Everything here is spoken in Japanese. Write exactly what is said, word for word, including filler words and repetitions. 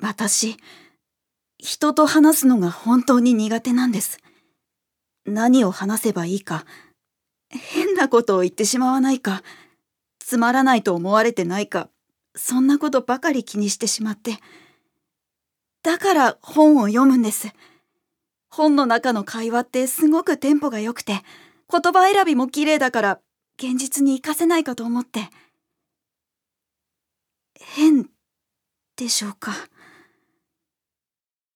私、人と話すのが本当に苦手なんです。何を話せばいいか、変なことを言ってしまわないか、つまらないと思われてないか、そんなことばかり気にしてしまって。だから本を読むんです。本の中の会話ってすごくテンポが良くて、言葉選びも綺麗だから、現実に活かせないかと思って。変でしょうか。